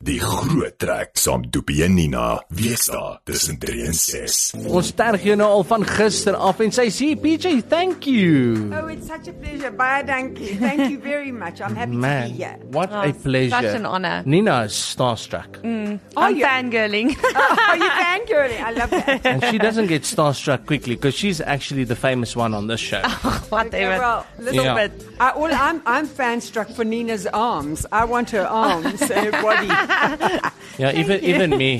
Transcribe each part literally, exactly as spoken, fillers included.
Die groot trek saam Doopie en Nina. Wees daar tussen drie en ses. Ons terg jou nou al van gister af en sy sê, P J, thank you. Oh, it's such a pleasure. Bye, thank you. Thank you very much. I'm happy Man, to be here. what Oh, a pleasure. such an honor. Nina is starstruck. Mm. Oh, I'm you- fangirling. Oh, you fangirling. I love that. And she doesn't get starstruck quickly because she's actually the famous one on this show. Whatever. Okay, well, listen, Yeah. I, all, I'm, I'm fan struck for Nina's arms. I want her arms and her body. Yeah, even even me.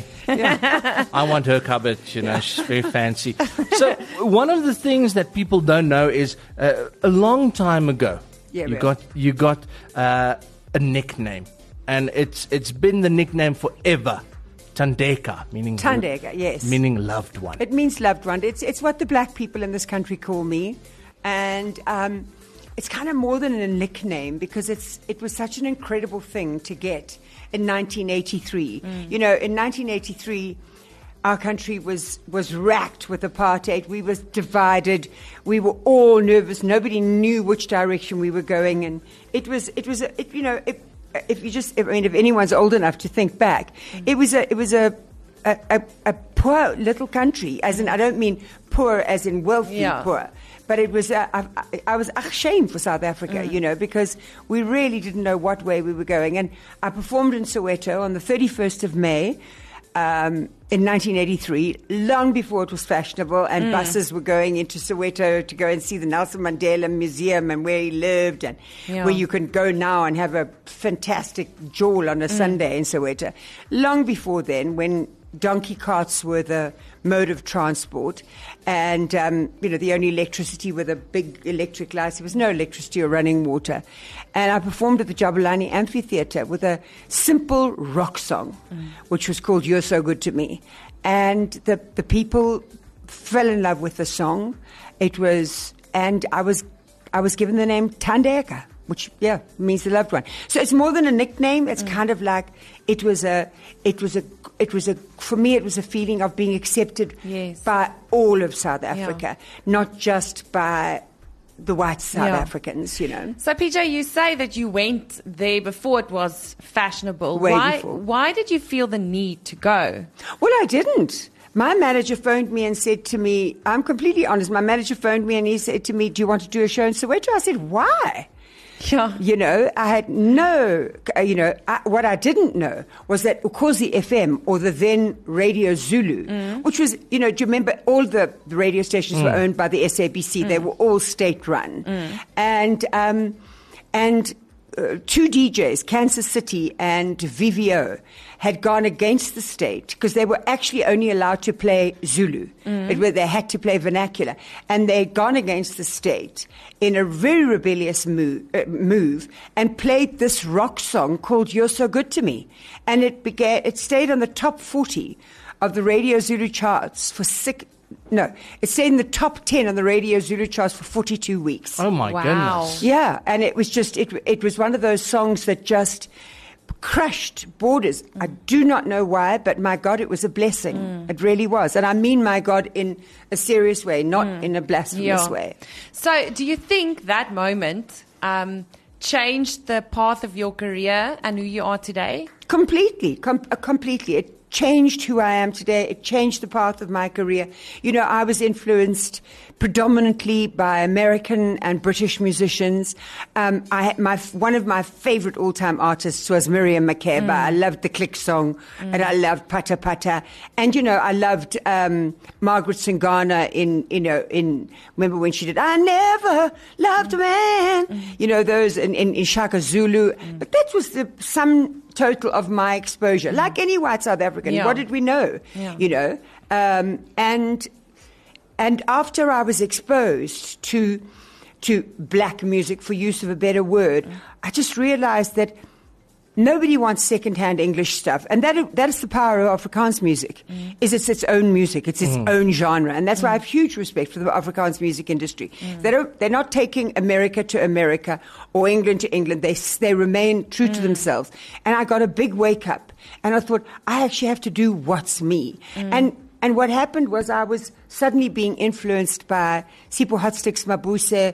I want her cupboard, you know, she's very fancy. So one of the things that people don't know is uh, a long time ago, Yeah, you yeah. got you got uh, a nickname, and it's it's been the nickname forever, Thandeka, meaning Thandeka, yes. meaning loved one. It means loved one. It's, it's what the black people in this country call me. And um, it's kind of more than a nickname because it's it was such an incredible thing to get in nineteen eighty-three. Mm. You know, in nineteen eighty-three, our country was, was racked with apartheid. We were divided. We were all nervous. Nobody knew which direction we were going. And it was, it was, a, it, you know, it, if you just, I mean, if anyone's old enough to think back, mm. it was a, it was a, a, a, a poor little country. As in, I don't mean poor as in wealthy Yeah. poor. But it was, uh, I, I was ashamed for South Africa, mm. you know, because we really didn't know what way we were going. And I performed in Soweto on the thirty-first of May um, in nineteen eighty-three, long before it was fashionable, and mm. buses were going into Soweto to go and see the Nelson Mandela Museum and where he lived, and Yeah. where you can go now and have a fantastic jol on a mm. Sunday in Soweto. Long before then, when donkey carts were the mode of transport, and um, you know, the only electricity were the big electric lights. There was no electricity or running water. And I performed at the Jabulani Amphitheatre with a simple rock song, mm. which was called You're So Good to Me. And the, the people fell in love with the song. It was, and I was, I was given the name Thandeka, which, yeah, means the loved one. So it's more than a nickname. It's mm. kind of like, it was a, it was a, it was a, for me, it was a feeling of being accepted Yes. by all of South Africa, Yeah. not just by the white South Yeah. Africans, you know. So, P J, you say that you went there before it was fashionable. Way why, before. why did you feel the need to go? Well, I didn't. My manager phoned me and said to me, I'm completely honest, my manager phoned me and he said to me, do you want to do a show in Soweto? I said, why? Yeah. You know, I had no, uh, you know, I, what I didn't know was that Ukhozi F M, or the then Radio Zulu, mm. which was, you know, do you remember all the, the radio stations mm. were owned by the S A B C? Mm. They were all state-run. Mm. And, um, and uh, two D Js, Kansas City and V V O, had gone against the state because they were actually only allowed to play Zulu, mm. it, where they had to play vernacular. And they had gone against the state in a very rebellious move, uh, move and played this rock song called You're So Good to Me. And it began, it stayed on the top forty of the Radio Zulu charts for six, no, it stayed in the top ten on the Radio Zulu charts for forty-two weeks. Oh my Wow. goodness. Yeah, and it was just, it, it was one of those songs that just crushed borders. Mm. I do not know why, but my God, it was a blessing. Mm. It really was. And I mean my God in a serious way, not mm. in a blasphemous Yeah. way. So, do you think that moment um, changed the path of your career and who you are today? Completely, com- uh, completely. It changed who I am today. It changed the path of my career. You know, I was influenced predominantly by American and British musicians. Um, I had my one of my favorite all-time artists was Miriam Makeba. Mm. I loved the Click song, mm. and I loved Pata Pata. And you know, I loved um, Margaret Singana in you know in remember when she did I Never Loved a Man. Mm. You know those in, in, in Shaka Zulu. Mm. But that was the sum total of my exposure. Mm. Like any white South African, Yeah. what did we know? Yeah. You know, um, and. And after I was exposed to to black music, for use of a better word, mm. I just realized that nobody wants second-hand English stuff. And that that is the power of Afrikaans music, mm. is it's its own music, it's its mm. own genre. And that's mm. why I have huge respect for the Afrikaans music industry. Mm. They don't, they're not taking America to America or England to England. They, they remain true mm. to themselves. And I got a big wake-up. And I thought, I actually have to do what's me. Mm. And And what happened was I was suddenly being influenced by Sipho Hatsticks Mabuse,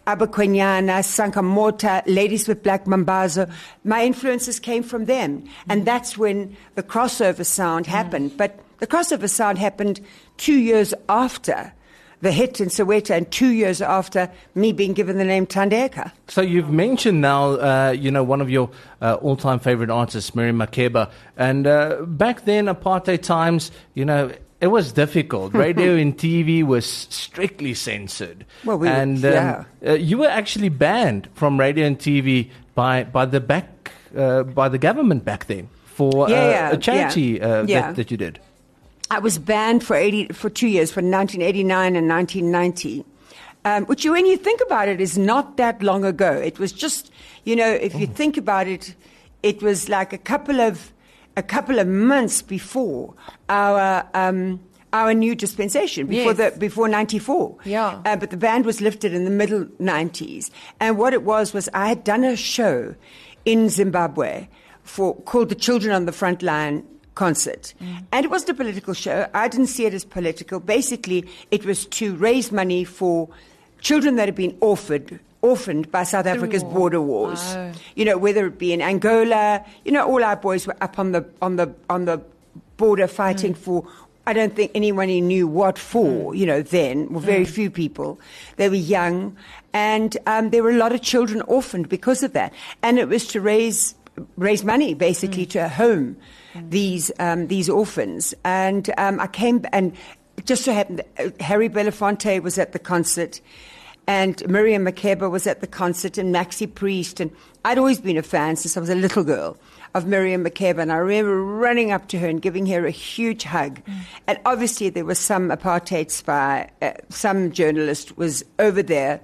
Abaquenyana, Sankamota, Ladies with Black Mambazo. My influences came from them. And that's when the crossover sound happened. Mm. But the crossover sound happened two years after the hit in Soweto and two years after me being given the name Thandeka. So you've mentioned now, uh, you know, one of your uh, all-time favorite artists, Miriam Makeba. And uh, back then, apartheid times, you know, it was difficult. Radio and T V was strictly censored. Well, we and were, um, yeah. uh, you were actually banned from radio and T V by by the back uh, by the government back then for yeah, uh, yeah, a charity yeah. Uh, yeah. That, that you did. I was banned for eighty for two years, for nineteen eighty-nine and nineteen ninety, um, which, when you think about it, is not that long ago. It was just, you know, if you think about it, it was like a couple of a couple of months before our um, our new dispensation, before Yes. the before ninety-four. Yeah. Uh, but the ban was lifted in the middle nineties, and what it was was I had done a show in Zimbabwe for called the Children on the Front Line concert. Mm. And it wasn't a political show. I didn't see it as political. Basically, it was to raise money for children that had been orphaned, orphaned by South Africa's border wars. Oh. You know, whether it be in Angola, you know, all our boys were up on the on the on the border fighting mm. for, I don't think anyone knew what for, mm. you know, then, well, very mm. few people. They were young, and um, there were a lot of children orphaned because of that. And it was to raise raise money, basically, mm. to home these um, these orphans. And um, I came, and it just so happened that uh, Harry Belafonte was at the concert, and Miriam Makeba was at the concert, and Maxi Priest. And I'd always been a fan since I was a little girl of Miriam Makeba, and I remember running up to her and giving her a huge hug. Mm. And obviously there was some apartheid spy, uh, some journalist was over there,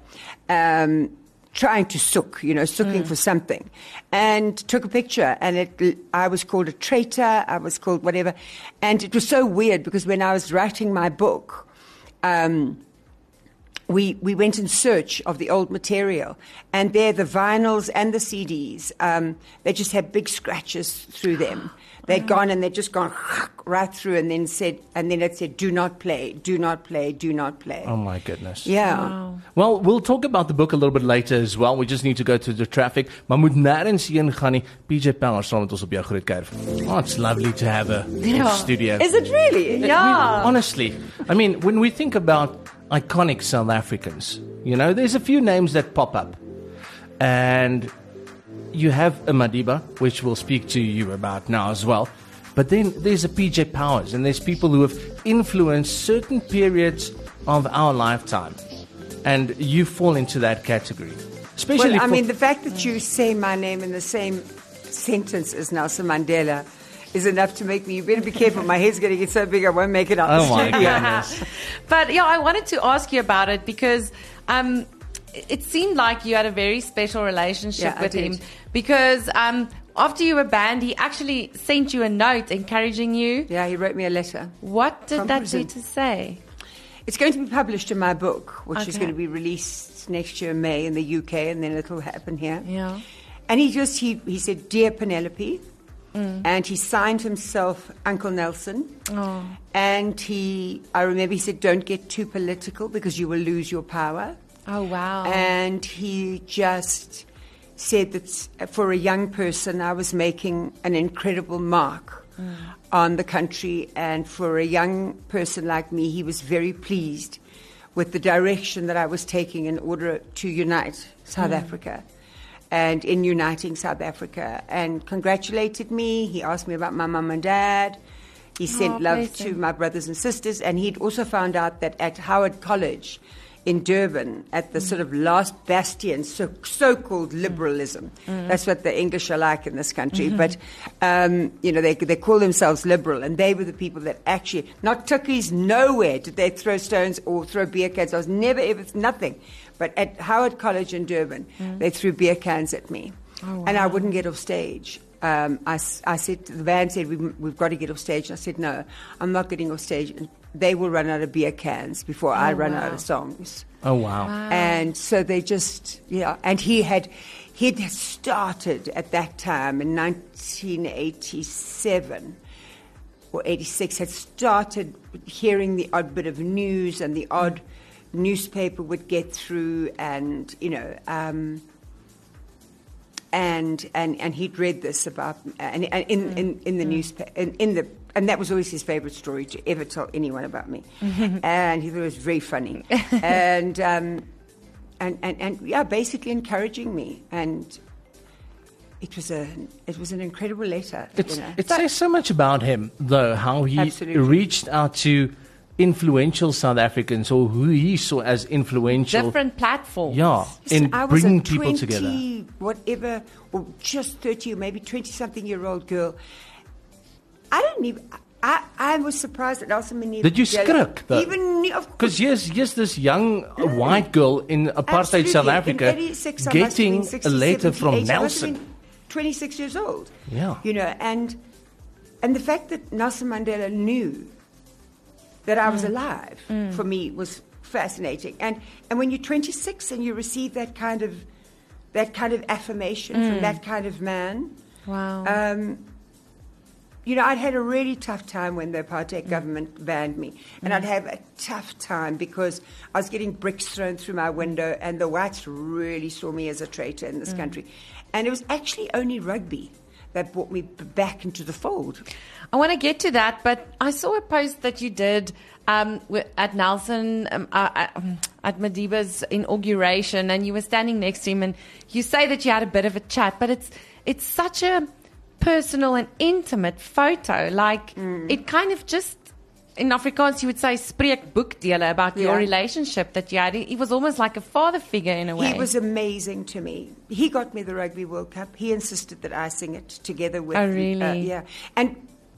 um, trying to sook, you know, sooking mm. for something, and took a picture, and it, I was called a traitor, I was called whatever, and it was so weird because when I was writing my book, um, we we went in search of the old material, and there the vinyls and the C Ds, um, they just had big scratches through them. They'd gone and they'd just gone right through, and then said, and then it said, "Do not play, do not play, do not play." Oh my goodness! Yeah. Wow. Well, we'll talk about the book a little bit later as well. We just need to go to the traffic. Maar moet nêrens heen gaan nie. P J Power saam met ons op jou groot kuier. Oh, it's lovely to have a Yeah. studio. Is it really? Yeah. Honestly, I mean, when we think about iconic South Africans, you know, there's a few names that pop up, and you have a Madiba, which we'll speak to you about now as well. But then there's a P J Powers, and there's people who have influenced certain periods of our lifetime. And you fall into that category. Especially Well, I for, mean, the fact that you say my name in the same sentence as Nelson Mandela is enough to make me, you better be careful, my head's going to get so big I won't make it out Oh the my studio. goodness. But yeah, I wanted to ask you about it because um, it seemed like you had a very special relationship Yeah, I with did. him. Because um, after you were banned, he actually sent you a note encouraging you. Yeah, he wrote me a letter. What did From that prison. do to say? It's going to be published in my book, which is Okay. going to be released next year in May in the U K, and then it'll happen here. Yeah. And he just, he, he said, "Dear Penelope," mm. and he signed himself Uncle Nelson. Oh. And he, I remember he said, "Don't get too political because you will lose your power." Oh, wow. And he just said that for a young person, I was making an incredible mark mm. on the country. And for a young person like me, he was very pleased with the direction that I was taking in order to unite South mm. Africa. And in uniting South Africa, and congratulated me. He asked me about my mum and dad. He sent Oh, love bless to him. my brothers and sisters. And he'd also found out that at Howard College in Durban, at the mm. sort of last bastion, so, so-called liberalism. Mm. That's what the English are like in this country. Mm-hmm. But, um, you know, they, they call themselves liberal, and they were the people that actually, not Tukkies, nowhere did they throw stones or throw beer cans. I was never, ever, nothing. But at Howard College in Durban, mm. they threw beer cans at me. Oh, wow. And I wouldn't get off stage. Um, I, I said, the band said, we've, we've got to get off stage. And I said, no, I'm not getting off stage. And they will run out of beer cans before I Oh, run wow. out of songs. oh, wow. Wow. And so they just, yeah. And he had, he'd started at that time in nineteen eighty-seven or eighty-six, had started hearing the odd bit of news and the odd newspaper would get through, and you know, um, and and and he'd read this about and, and in, in in the mm. newspaper in, in the and that was always his favorite story to ever tell anyone about me, and he thought it was very funny, and um, and and and yeah, basically encouraging me, and it was a it was an incredible letter. It's, you know? It says so much about him, though, how he Absolutely. reached out to influential South Africans, or who he saw as influential. Different platforms. Yeah, Listen, in I was bringing a people twenty, together. Whatever, or just thirty, or maybe twenty-something-year-old girl. I don't even. I, I was surprised that Nelson Mandela. Did you skrik, though? Even of course. Because here's, here's this young uh, white girl in apartheid Absolutely. South Africa In eighty-six, I must have getting been sixty, a letter seventy, from eighty, I must have Nelson. been twenty-six years old. Yeah. You know, and and the fact that Nelson Mandela knew that I was mm. alive mm. for me was fascinating. And and when you're twenty-six and you receive that kind of that kind of affirmation mm. from that kind of man. Wow. Um, you know, I'd had a really tough time when the apartheid mm. government banned me. And mm. I'd have a tough time because I was getting bricks thrown through my window, and the whites really saw me as a traitor in this mm. country. And it was actually only rugby that brought me b- back into the fold. I want to get to that, but I saw a post that you did um, wi- at Nelson, um, uh, um, at Madiba's inauguration, and you were standing next to him, and you say that you had a bit of a chat, but it's it's such a personal and intimate photo. Like, mm. it kind of just, in Afrikaans you would say, spreek boekdele about yeah. your relationship that you had. He was almost like a father figure in a way. He was amazing to me. He got me the Rugby World Cup. He insisted that I sing it together with... Oh, really? Uh, yeah. And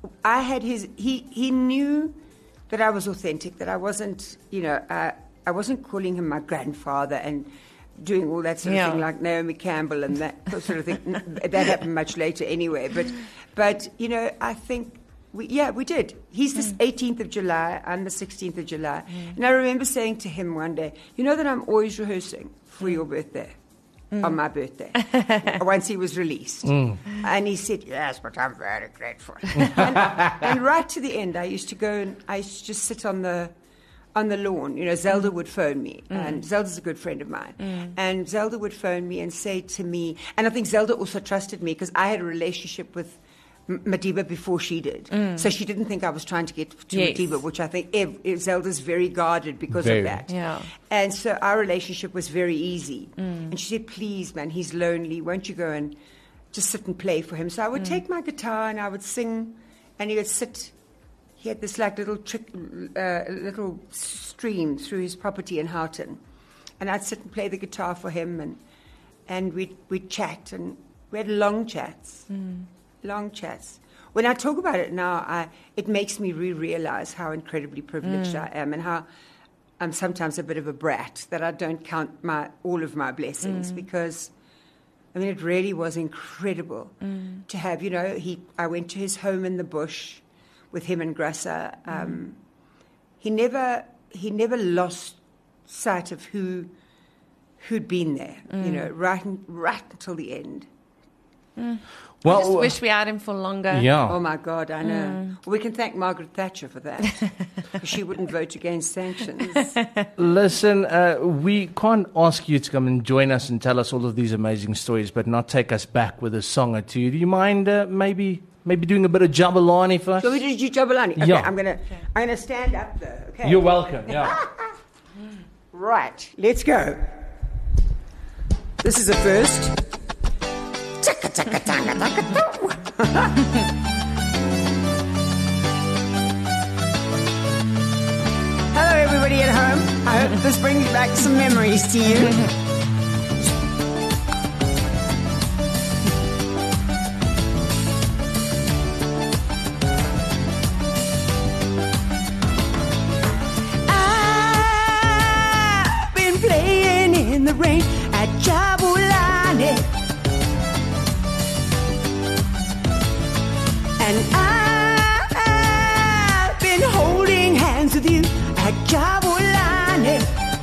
I had his... He, he knew that I was authentic, that I wasn't, you know, uh, I wasn't calling him my grandfather and doing all that sort of yeah. thing like Naomi Campbell and that sort of thing. That happened much later anyway. But, but you know, I think... We, yeah, we did. He's the mm. eighteenth of July. I'm the sixteenth of July. Mm. And I remember saying to him one day, you know that I'm always rehearsing for mm. your birthday, mm. on my birthday, once he was released. Mm. And he said, yes, but I'm very grateful. and, and right to the end, I used to go and I used to just sit on the on the lawn. You know, Zelda mm. would phone me. Mm. And Zelda's a good friend of mine. Mm. And Zelda would phone me and say to me, and I think Zelda also trusted me because I had a relationship with Madiba before she did. Mm. So she didn't think I was trying to get to yes. Madiba, which I think ev- Zelda's very guarded because very. of that. Yeah. And so our relationship was very easy. Mm. And she said, please, man, he's lonely. Won't you go and just sit and play for him? So I would mm. take my guitar and I would sing, and he would sit. He had this like little trick, uh, little stream through his property in Houghton. And I'd sit and play the guitar for him, and, and we'd, we'd chat, and we had long chats. Mm. Long chats. When I talk about it now, I, it makes me re-realize how incredibly privileged mm. I am, and how I'm sometimes a bit of a brat, that I don't count my all of my blessings, mm. because, I mean, it really was incredible mm. to have, you know, he. I went to his home in the bush with him and Grassa. Um, mm. He never, he never lost sight of who, who'd been there, mm. you know, right, right until the end. Mm. Well, I just wish we had him for longer. Yeah. Oh my God, I know. Mm. Well, we can thank Margaret Thatcher for that. She wouldn't vote against sanctions. Listen, uh, we can't ask you to come and join us and tell us all of these amazing stories, but not take us back with a song or two. Do you mind uh, maybe maybe doing a bit of Jabulani for us? So we did you Jabulani? Okay, yeah. I'm gonna okay. I'm gonna stand up though. Okay. You're welcome. Yeah. Right. Let's go. This is a first. Hello, everybody at home. I hope this brings back some memories to you. I've been playing in the rain at Jabulani. And I've been holding hands with you at Jabulani.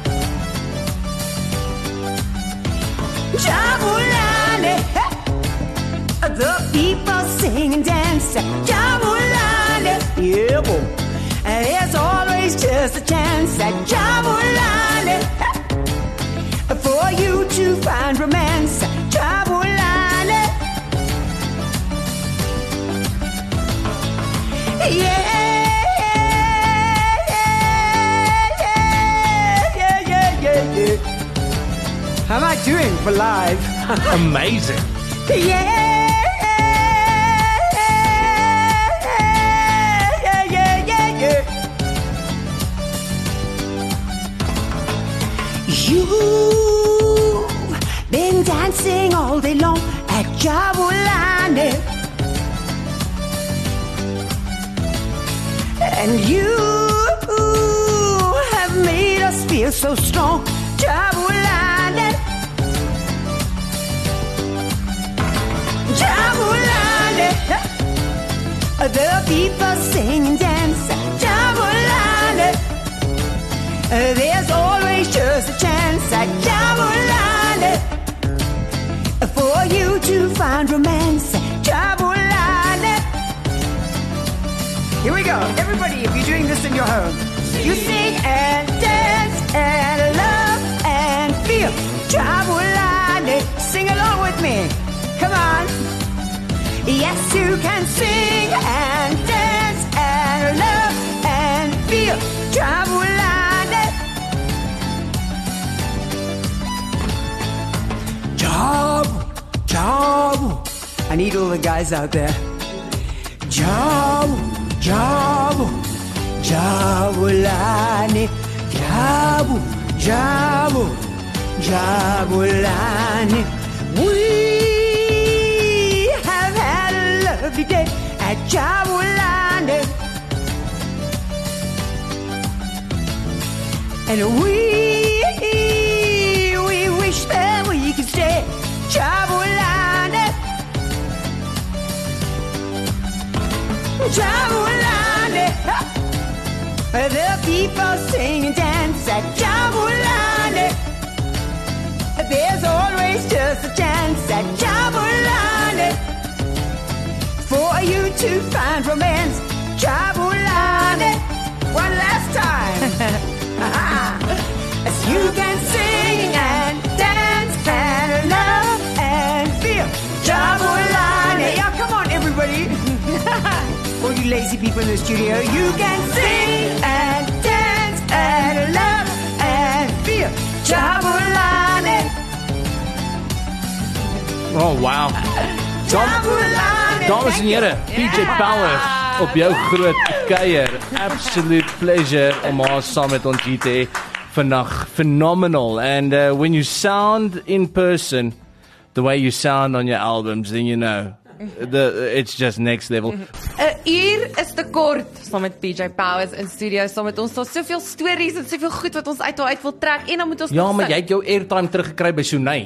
Jabulani. The people sing and dance at Jabulani. Yeah, boy. And there's always just a chance at Jabulani. Yeah, yeah, yeah, yeah, yeah, yeah. How am I doing for live? Amazing. Yeah. You've been dancing all day long at Jabulani, and you have made us feel so strong, Jabulani, Jabulani. The people sing and dance, Jabulani. There's always just a chance at Jabulani for you to find romance at Jabulani. Here we go. Everybody, if you're doing this in your home, you sing and dance and love and feel Jabulani. Sing along with me. Come on. Yes, you can sing and dance and love and feel Jabulani. Jabu, Jabu. I need all the guys out there. Jabu, Jabu, Jabulani. Jabu, Jabu, Jabulani. We have had a lovely day at Jabulani, and we we wish that we could stay Jabulani, Jabulani. The people sing and dance at Jabulani. There's always just a chance at Jabulani for you to find romance, Jabulani. One last time. As you can sing and dance and love and feel Jabulani. Yeah, come on, everybody. All you lazy people in the studio, you can sing and dance and love and feel Jabulani. Oh, wow. Jabulani. Dames en heren, P J Power op jou groot kuier. Absolute pleasure om haar saam met ons hier te hê vandag. Phenomenal. And uh, when you sound in person the way you sound on your albums, then you know the it's just next level. 'n Uur is te kort saam met P J Powers in studio, saam met ons. Daar's soveel stories en soveel goed wat ons uit haar uit wil trek, en dan moet ons Ja, nog maar sing. jy het jou airtime teruggekry by Sunay.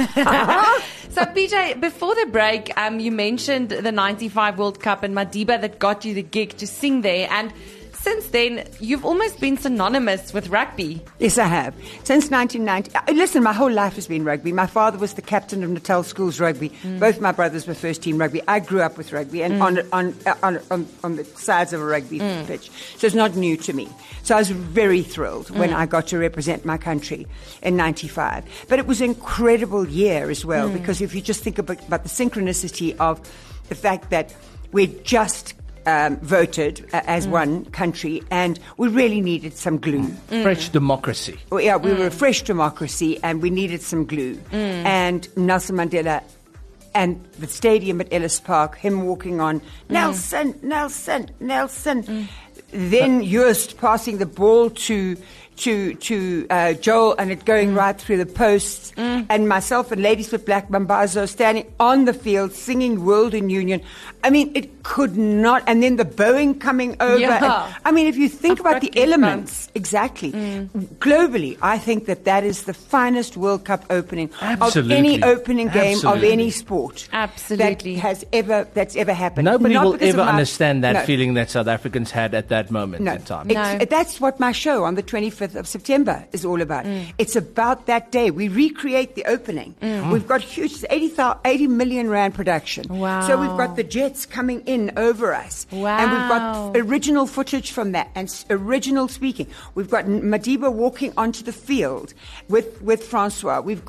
So P J, before the break, um, you mentioned the ninety-five World Cup and Madiba that got you the gig to sing there, and since then, you've almost been synonymous with rugby. Yes, I have. Since nineteen ninety. Uh, listen, my whole life has been rugby. My father was the captain of Natal Schools rugby. Mm. Both my brothers were first team rugby. I grew up with rugby and mm. on, on, uh, on, on, on the sides of a rugby mm. pitch. So it's not new to me. So I was very thrilled mm. when I got to represent my country in ninety-five. But it was an incredible year as well, mm. because if you just think about, about the synchronicity of the fact that we're just Um, voted uh, as mm. one country, and we really needed some glue. Mm. Fresh democracy. Well, yeah, we mm. were a fresh democracy, and we needed some glue. Mm. And Nelson Mandela, and the stadium at Ellis Park, him walking on, Nelson, mm. Nelson, Nelson. Mm. Then Joost passing the ball to to to uh, Joel, and it going mm. right through the posts, mm. and myself and Ladies with Black Mambazo standing on the field singing World in Union. I mean, it could not. And then the Boeing coming over. Yeah. And, I mean, if you think A about the rugby elements, fans. exactly. Mm. Globally, I think that that is the finest World Cup opening Absolutely. of any opening game Absolutely. of any sport. Absolutely. That has ever that's ever happened. Nobody Not will because ever of my- understand that no. feeling that South Africans had at that moment No, in time. it's, No. that's what my show on the twenty-fifth of September is all about. Mm. It's about that day. We recreate the opening. Mm. We've got huge, it's eighty, eighty million rand production. Wow. So we've got the jets coming in over us. Wow. And we've got original footage from that and s- original speaking. We've got Madiba walking onto the field with, with Francois. We've got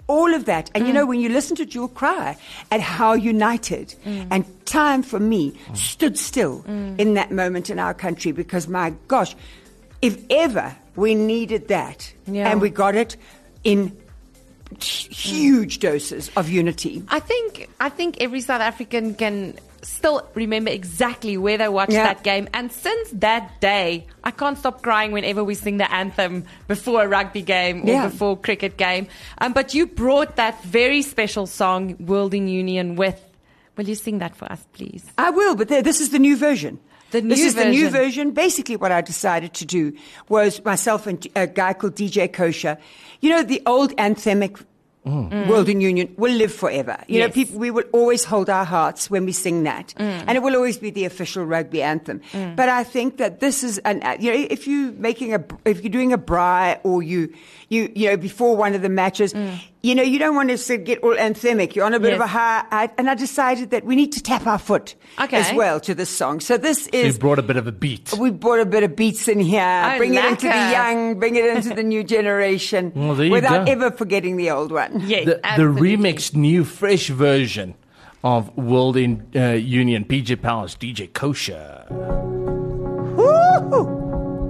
all of that. And, mm. you know, when you listen to Jewel cry at how united mm. and time for me mm. stood still mm. in that moment in our country, because, my gosh, if ever we needed that, yeah. and we got it in huge mm. doses of unity. I think I think every South African can still remember exactly where they watched yeah. that game, and since that day I can't stop crying whenever we sing the anthem before a rugby game or yeah. before a cricket game. Um, but you brought that very special song World in Union with. Will you sing that for us, please? I will, but there, this is the new version. The new this is version. the new version. Basically, what I decided to do was myself and a guy called D J Kosher. You know, the old anthemic mm. World in Union will live forever. You yes. know, people, we will always hold our hearts when we sing that. Mm. And it will always be the official rugby anthem. Mm. But I think that this is, an, you know, if you're making a, if you're doing a braai or you, you, you know, before one of the matches, mm. you know, you don't want to get all anthemic. You're on a bit yes. of a high, I, and I decided that we need to tap our foot okay. as well to this song. So this is... So you brought a bit of a beat. We brought a bit of beats in here. Oh, bring lekker. it into the young, bring it into the new generation. Well, there you without go. ever forgetting the old one. Yes, the, the remixed, new, fresh version of World in uh, Union, P J Powers, D J Kosher. Woo-hoo.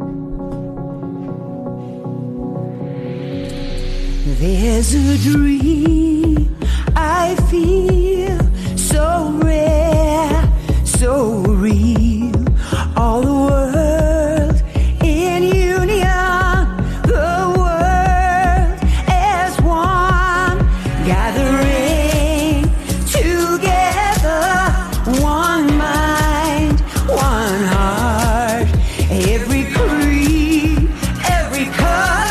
There's a dream I feel so rare, so real. All the world in union, the world as one, gathering together, one mind, one heart, every creed, every color.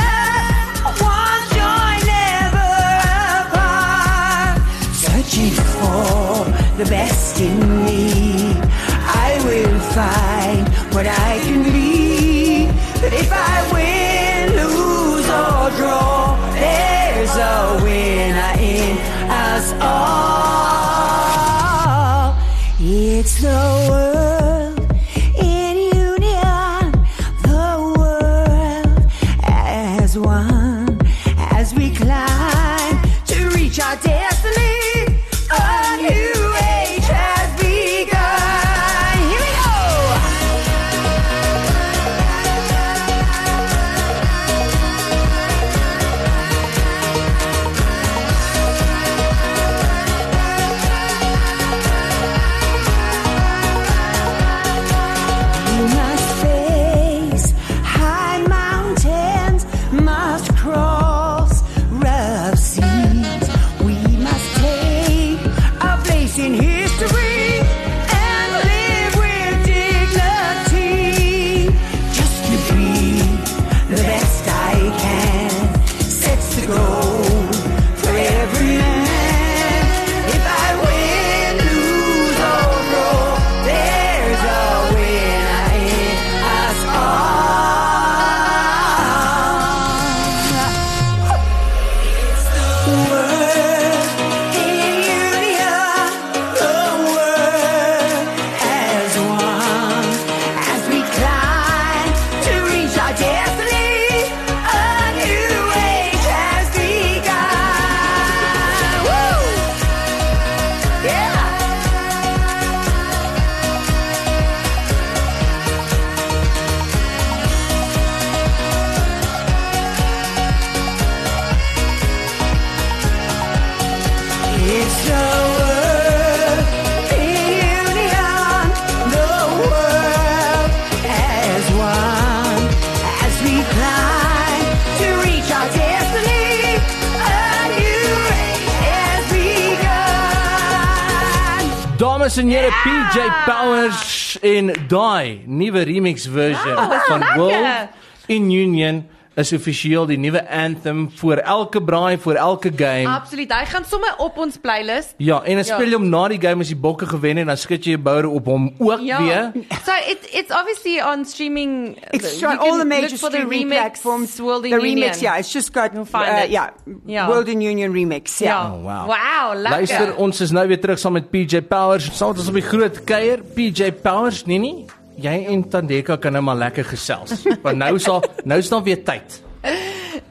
The best in me, I will find what I can be. But if I win, lose or draw, there's a winner in us all. It's the world in union, the world as one, as we climb to reach our destiny. A new age has begun. Here we go. We must face high mountains, must cross rough seas. We must take in history and live with dignity. Just to be the best I can sets the goal for every man. If I win, lose or draw, there's a winner in us all. It's the world in union, the world as one, as we climb to reach our destiny. A new age has begun. Woo! Yeah. It's the world in union, the world as one, as we climb to reach our destiny. A new age has begun. Dames en heren, P J Powers in daai nuwe remix version Wow, van lekker. World in Union is offisieel die nuwe anthem vir elke braai, vir elke game. Absoluut. Hy gaan sommer op ons playlist. Ja, en dan speel jy hom na die game as die bokke gewen en dan skud jy jou boude op hom ook Ja. weer. So it, it's obviously on streaming. It's You on can all the major look for the streaming remix, platforms. World in the Union. remix, yeah, it's just got You'll find uh, it. yeah, Ja. World in Union remix. Yeah. Ja. Oh, wow. Wow, lekker. Luister, ons is nou weer terug saam met P J Powers. Saam met ons op die groot kuier. P J Powers, Nini, jy en Tandeka kan nou maar lekker gesels. Want nou is al, nou is dan weer tyd. So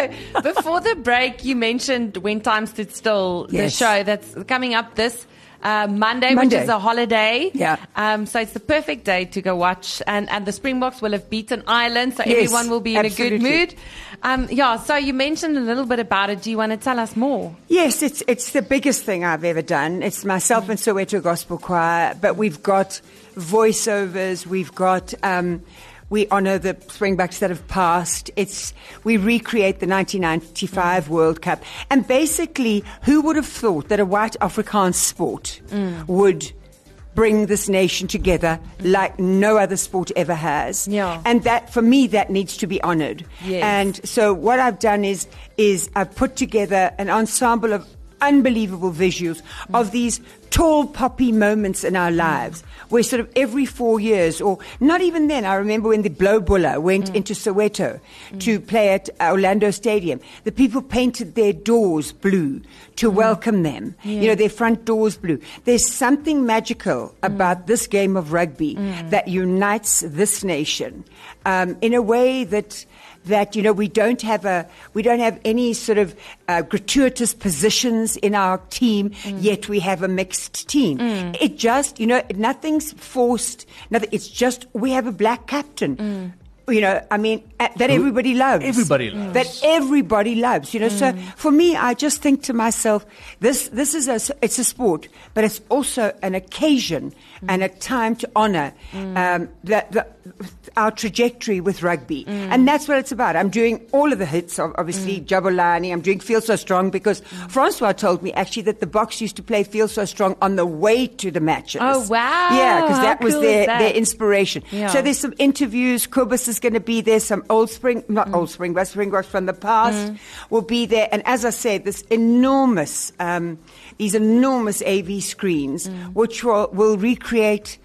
So before the break, you mentioned When Time Stood Still, Yes. the show that's coming up this uh, Monday, Monday. which is a holiday. Yeah. Um, so it's the perfect day to go watch. And, and the Springboks will have beaten Ireland, so Yes, everyone will be in absolutely. a good mood. Um, yeah, so you mentioned a little bit about it. Do you want to tell us more? Yes, it's it's the biggest thing I've ever done. It's myself and Soweto Gospel Choir, but we've got voiceovers, we've got um, we honour the Springboks that have passed. It's we recreate the nineteen ninety-five mm. World Cup, and basically, who would have thought that a white Afrikaans sport mm. would bring this nation together like no other sport ever has. Yeah. And that, for me, that needs to be honoured. Yes. And so what I've done is, is I've put together an ensemble of unbelievable visuals mm. of these tall poppy moments in our lives where sort of every four years, or not even then, I remember when the Blow Buller went mm. into Soweto mm. to play at Orlando Stadium, the people painted their doors blue to mm. welcome them. Yeah. You know, their front doors blue. There's something magical mm. about this game of rugby mm. that unites this nation um, in a way that that, you know, we don't have a, we don't have any sort of uh, gratuitous positions in our team, mm. yet we have a mixed team. Mm. It just, you know, nothing's forced, nothing, it's just, we have a black captain. Mm. You know, I mean, uh, that everybody loves. Everybody loves. That everybody loves, you know. Mm. So for me, I just think to myself, this this is a, it's a sport, but it's also an occasion mm. and a time to honour mm. um, the, the, our trajectory with rugby. Mm. And that's what it's about. I'm doing all of the hits, obviously, mm. Jabulani. I'm doing Feel So Strong because mm. Francois told me actually that the Boks used to play Feel So Strong on the way to the matches. Oh, wow. Yeah, because How that was cool their, is that? their inspiration. Yeah. So there's some interviews. Kobus is going to be there. Some old spring, not mm. old spring, but Springboks from the past mm. will be there. And as I said, this enormous, um, these enormous A V screens, mm. which will, will recreate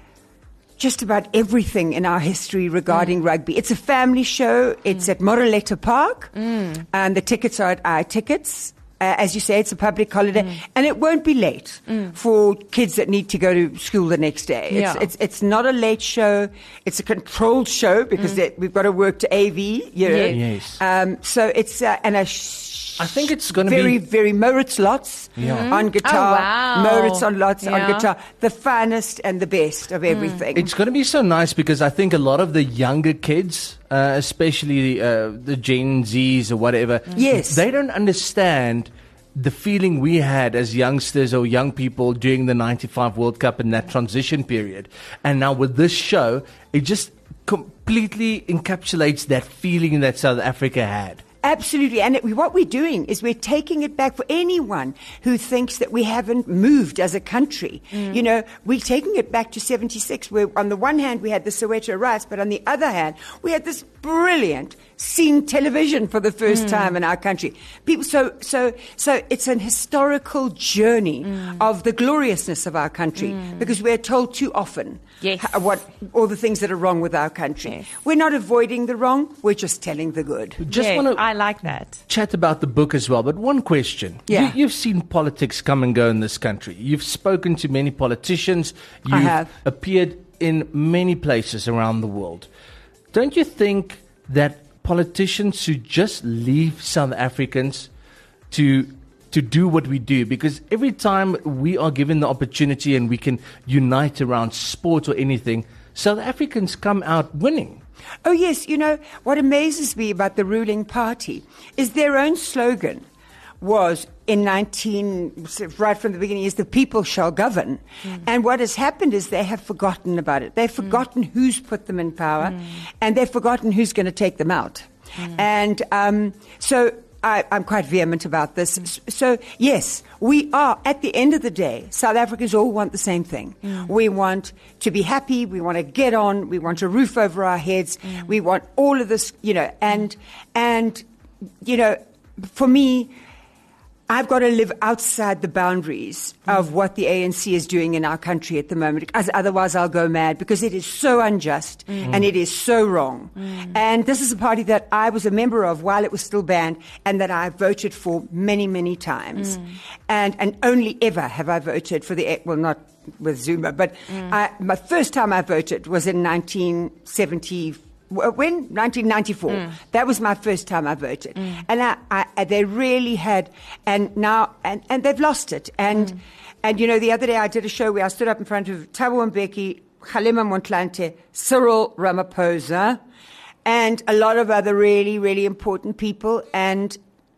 just about everything in our history regarding mm. rugby. It's a family show. It's mm. at Moreleta Park, mm. and the tickets are at iTickets. Uh, as you say, it's a public holiday, mm. and it won't be late mm. for kids that need to go to school the next day. It's, Yeah. it's, it's not a late show. It's a controlled show because Mm. they, we've got to work to A V. You know? Yes. Um, so it's uh, and a sh- I think it's going to very, be very Moritz Lots Yeah. on guitar. Oh, wow. Moritz on Lots Yeah. on guitar. The finest and the best of everything. It's going to be so nice because I think a lot of the younger kids, uh, especially uh, the Gen Zs or whatever, Yes. they don't understand the feeling we had as youngsters or young people during the ninety-five World Cup in that transition period. And now with this show, it just completely encapsulates that feeling that South Africa had. Absolutely. And it, what we're doing is we're taking it back for anyone who thinks that we haven't moved as a country. Mm. You know, we're taking it back to seventy-six, where on the one hand we had the Soweto riots, but on the other hand we had this brilliant seeing television for the first mm. time in our country. People, so, so, so it's an historical journey mm. of the gloriousness of our country mm. because we're told too often Yes. how, what all the things that are wrong with our country. Yes. We're not avoiding the wrong, we're just telling the good. Just Yeah, want to I like that. chat about the book as well, but one question. Yeah. You, you've seen politics come and go in this country. You've spoken to many politicians. You've I have. appeared in many places around the world. Don't you think that politicians should just leave South Africans to to do what we do? Because every time we are given the opportunity and we can unite around sport or anything, South Africans come out winning. Oh, yes. You know, what amazes me about the ruling party is their own slogan was in nineteen, right from the beginning, is the people shall govern. Mm. And what has happened is they have forgotten about it. They've forgotten mm. who's put them in power mm. and they've forgotten who's going to take them out. Mm. And um, so I, I'm quite vehement about this. Mm. So, yes, we are, at the end of the day, South Africans all want the same thing. Mm. We want to be happy. We want to get on. We want a roof over our heads. Mm. We want all of this, you know, and, and, you know, for me, I've got to live outside the boundaries mm. of what the A N C is doing in our country at the moment, as otherwise I'll go mad, because it is so unjust mm. and it is so wrong. Mm. And this is a party that I was a member of while it was still banned and that I voted for many, many times. Mm. And, and only ever have I voted for the, well, not with Zuma, but mm. I, my first time I voted was in nineteen seventy-one. when nineteen ninety-four. Mm. That was my first time I voted, mm. and I, I, they really had, and now and, and they've lost it. And mm. and you know, the other day I did a show where I stood up in front of Thabo Mbeki, Kgalema Motlanthe, Cyril Ramaphosa, and a lot of other really really important people. And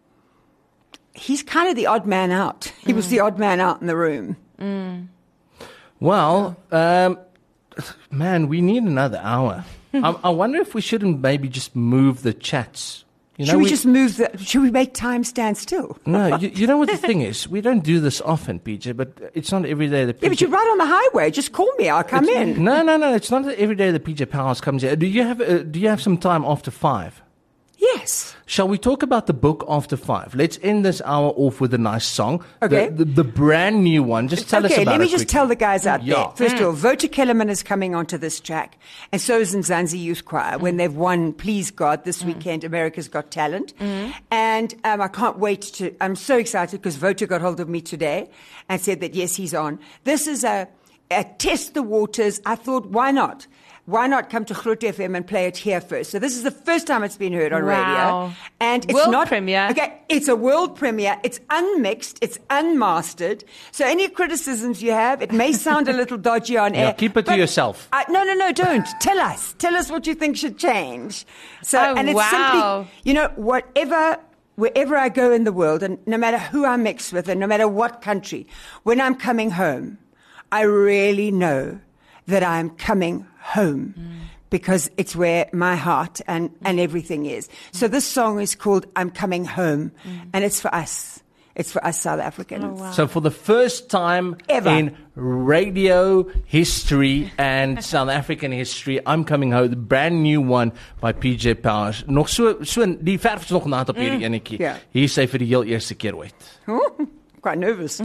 he's kind of the odd man out. He mm. was the odd man out in the room. Mm. Well, um, man, we need another hour. I, I wonder if we shouldn't maybe just move the chats. You know, should we, we just move the, should we make time stand still? No, you, you know what the thing is? We don't do this often, P J, but it's not every day that P J... Yeah, but you're right on the highway. Just call me. I'll come in. No, no, no. It's not every day that P J Powers comes here. Do you have, uh, do you have some time after five? Yes. Shall we talk about the book after five? Let's end this hour off with a nice song. Okay. The, the, the brand new one. Just tell okay, us about it. Okay, let me just quickly. tell the guys out yeah. there. First Mm. of all, Voter Kellerman is coming onto this track. And so is Nzansi Youth Choir mm. when they've won, please God, this mm. weekend, America's Got Talent. Mm. And um, I can't wait to, I'm so excited because Voter got hold of me today and said that, yes, he's on. This is a, a test the waters. I thought, why not? Why not come to Groot F M and play it here first? So this is the first time it's been heard on wow. radio. And it's world not premiere. Okay, it's a world premiere. It's unmixed. It's unmastered. So any criticisms you have, it may sound a little dodgy on yeah, air. keep it to yourself. I, no, no, no, don't. Tell us. Tell us what you think should change. So, oh, and it's wow. simply, you know, whatever, wherever I go in the world, and no matter who I mix with, and no matter what country, when I'm coming home, I really know that I'm coming home mm. because it's where my heart and, and everything is. So this song is called I'm Coming Home, mm. and it's for us. It's for us South Africans. Oh, wow. So for the first time Ever. in radio history and South African history, I'm Coming Home, the brand new one by P J Powers. Nog so, so die verf is nog nat op hierdie mm. enetjie. Yeah. Hier sê vir die heel eerste keer ooit. Oh, quite nervous.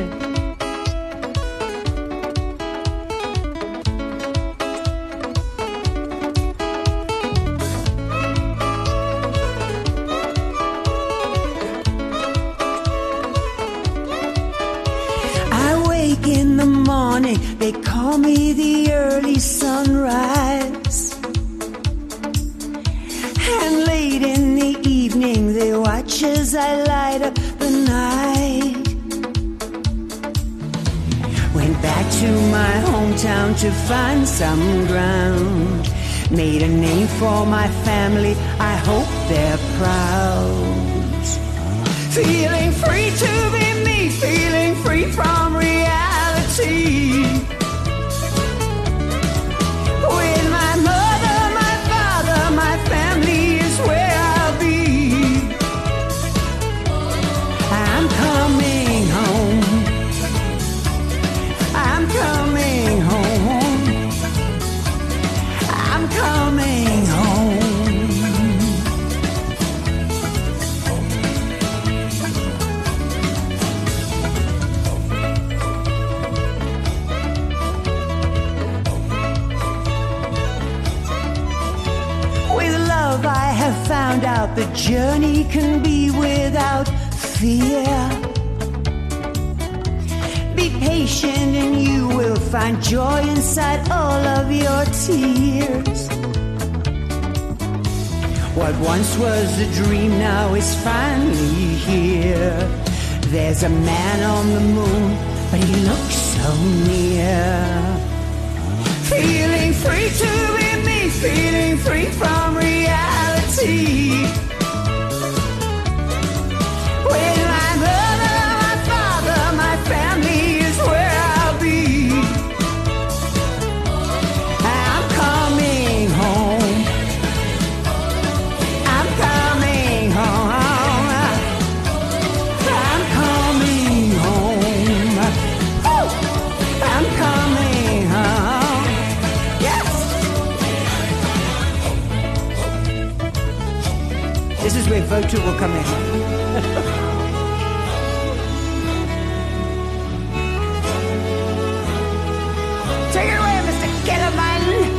In the morning, they call me the early sunrise. And late in the evening, they watch as I light up the night. Went back to my hometown to find some ground. Made a name for my family, I hope they're proud. Feeling free to be me, feeling free from reality. With my mother, my father, my family is where I'll be. I'm coming home. I'm coming home. I'm coming home. I have found out the journey can be without fear. Be patient and you will find joy inside all of your tears. What once was a dream now is finally here. There's a man on the moon, but he looks so near. Feeling free to be me, feeling free from reality. With my mother, my father, my family is where I'll be. I'm coming home. I'm coming home. I'm coming home. Woo! I'm coming home. Yes. This is where Voter will come in. Take it away, Mister Kellerman.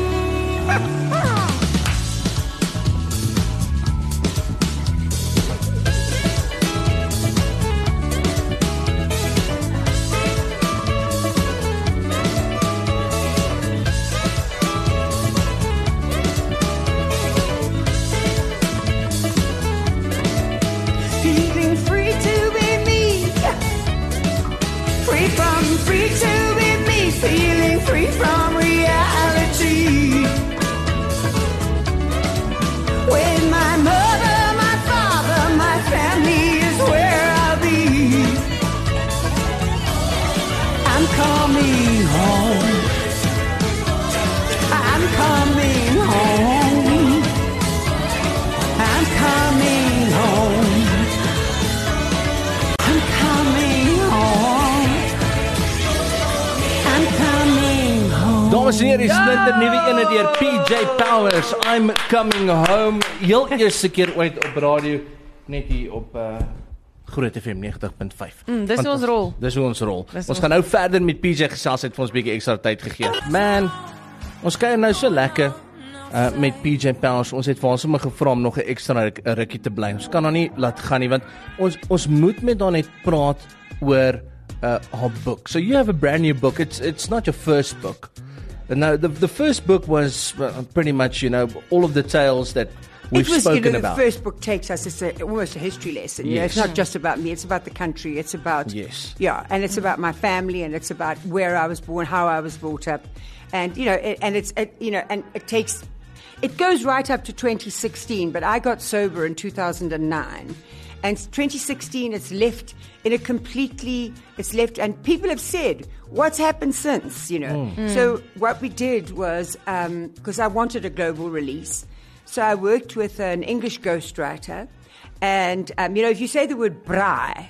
Dames en here, die splinter nuwe ene deur P J Powers. I'm coming home. Heel eerste keer ooit op radio, net hier op uh, Groot F M ninety point five. Mm, dis ons rol. Dis ons rol. Dis ons ons gaan nou verder met P J gesels, het vir ons 'n bietjie ekstra tyd gegee. Man, ons kuier nou so lekker uh, met P J Powers. Ons het vir ons sommer gevra om nog 'n ekstra ruk, rukkie te bly. Ons kan nou nie laat gaan nie, want ons ons moet met haar net praat oor uh, her book. So you have a brand new book. It's it's not your first book. No, the the first book was uh, pretty much, you know, all of the tales that we've it was, spoken you know, about. The first book takes us, it's a, almost a history lesson. You know, it's Yes. not just about me, it's about the country, it's about, Yes. yeah, and it's about my family, and it's about where I was born, how I was brought up. And, you know, it, and it's, it, you know, and it takes, it goes right up to twenty sixteen, but I got sober in two thousand nine. And twenty sixteen, it's left in a completely, it's left, and people have said, what's happened since, you know? Mm. So what we did was, because I wanted a global release, so I worked with an English ghostwriter, and, um, you know, if you say the word braai,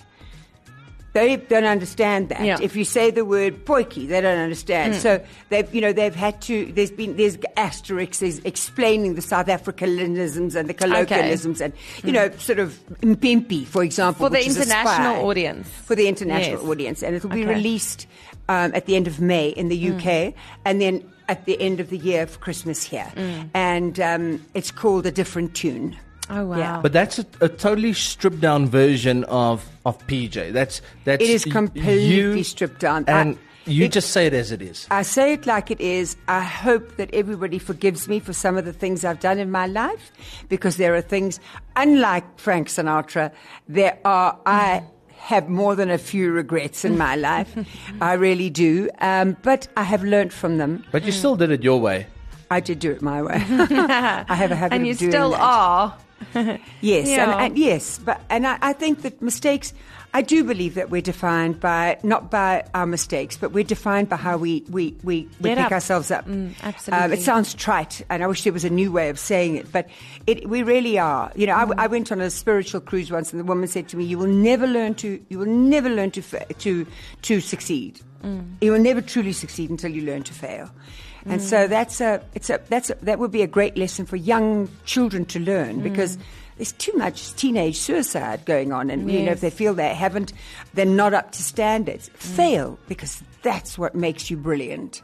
they don't understand that. Yeah. If you say the word poiki, they don't understand. Mm. So they've, you know, they've had to. There's been there's asterisks there's explaining the South Africanisms and the colloquialisms, and you know, sort of mpimpi, for example, For the which is a international spy. audience. For the international Yes. audience, and it will be Okay. released um, at the end of May in the U K, and then at the end of the year for Christmas here, and um, it's called A Different Tune. Oh, wow. Yeah. But that's a, a totally stripped down version of, of P J. That's that's It is y- completely you, stripped down. and I- you it- just say it as it is. I say it like it is. I hope that everybody forgives me for some of the things I've done in my life, because there are things, unlike Frank Sinatra, there are, I have more than a few regrets in my life. I really do. Um, but I have learnt from them. But you still did it your way. I did do it my way. I have a habit And you of doing still that. are. Yes, Yeah. and, and yes, but and I, I think that mistakes. I do believe that we're defined by not by our mistakes, but we're defined by how we we we, we Get pick up. ourselves up. Mm, absolutely. Um, it sounds trite, and I wish there was a new way of saying it, but it, we really are. You know, Mm. I, I went on a spiritual cruise once, and the woman said to me, "You will never learn to you will never learn to fa- to to succeed. Mm. You will never truly succeed until you learn to fail." And so that's a, it's a, that's a, that would be a great lesson for young children to learn, because there's too much teenage suicide going on, and you know, if Yes. they feel they haven't, they're not up to standards, fail, because that's what makes you brilliant.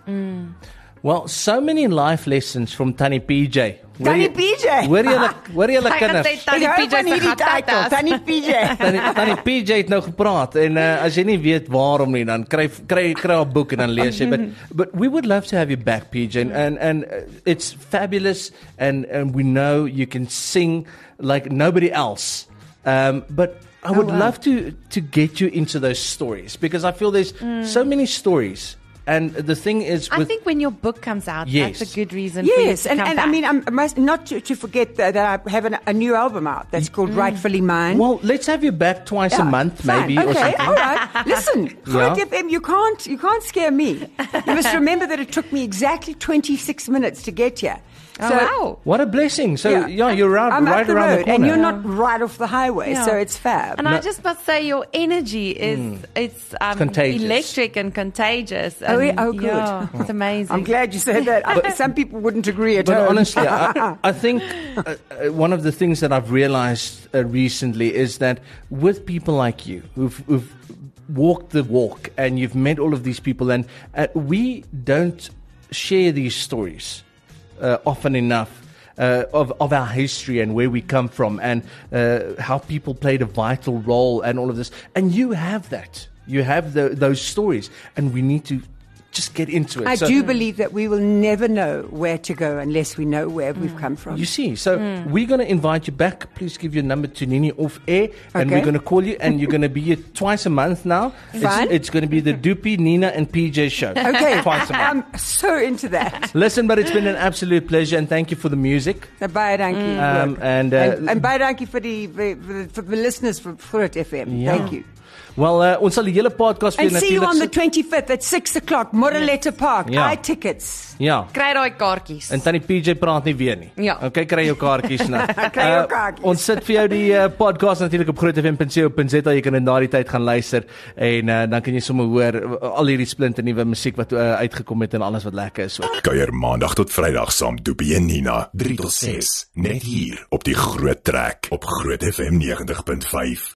Well, so many life lessons from Tannie P J. Tannie P J. Hoor jy hoor jy Hy gaan kinders? sê Tannie Ek hou P J van se hierdie titel, gatatas. Tannie P J. Tannie, Tannie P J het nou gepraat, en uh, as jy nie weet waarom nie, dan kry kry kry 'n boek en dan lees jy. But but we would love to have you back, P J, and and, and uh, it's fabulous, and and we know you can sing like nobody else. Um, but I would wow. love to to get you into those stories, because I feel there's so many stories. And the thing is, I with, think when your book comes out, Yes. that's a good reason for you Yes, to and, come and back. I mean, I'm, I must not to, to forget that, that I have an, a new album out that's called Rightfully Mine. well, let's have you back twice a Yeah, month, fine. maybe, or Okay, something. all right. Listen, Groot Yeah. F M, you can't, you can't scare me. You must remember that it took me exactly twenty-six minutes to get here. oh, So, wow. What a blessing! So yeah, you're right, I'm right up the around road, the corner. and you're not right off the highway, Yeah. so it's fab. And I just must say, your energy is it's um, Contagious. electric and contagious. Oh, and, yeah? Oh, good. yeah, it's amazing. I'm glad you said that. I, some people wouldn't agree at But home. honestly, I, I think uh, uh, one of the things that I've realized uh, recently is that with people like you, who've, who've walked the walk, and you've met all of these people, and uh, we don't share these stories uh, often enough. Uh, of, of our history and where we come from, and uh, how people played a vital role, and all of this. And you have that. You have the, those stories, and we need to just get into it. I So- do believe that we will never know where to go unless we know where we've come from. You see, so we're going to invite you back. Please give your number to Nini off air, and Okay. we're going to call you, and you're going to be here twice a month now. It's, Fine. it's going to be the Doopy, Nina, and P J show. Okay, Twice a month. I'm so into that. Listen, but it's been an absolute pleasure, and thank you for the music. Baie dankie. Um, ook. and, uh, en, en baie dankie vir die vir, vir, vir the listeners vir Groot F M. Ja. Thank you. Wel, uh, ons sal die hele podcast vir And see you on the sit. twenty-fifth at six o'clock, Moraletta Park. Ja. Buy tickets. Ja. Kry daai kaartjies. En Tannie P J praat nie weer nie. Ja. Okay, kry jou kaartjies nou. Kry jou kaartjies. Ons sit vir jou die uh, podcast natuurlik op groot f m punt co punt za. Jy kan in daardie tyd gaan luister en uh, dan kan jy sommer hoor uh, al hierdie splinte nuwe musiek wat uh, uitgekom het en alles wat lekker is. Kuier maandag tot Vrydag saam Doopie en Nina, drie tot ses, net hier op die Groot Trek op Groot F M ninety punt five.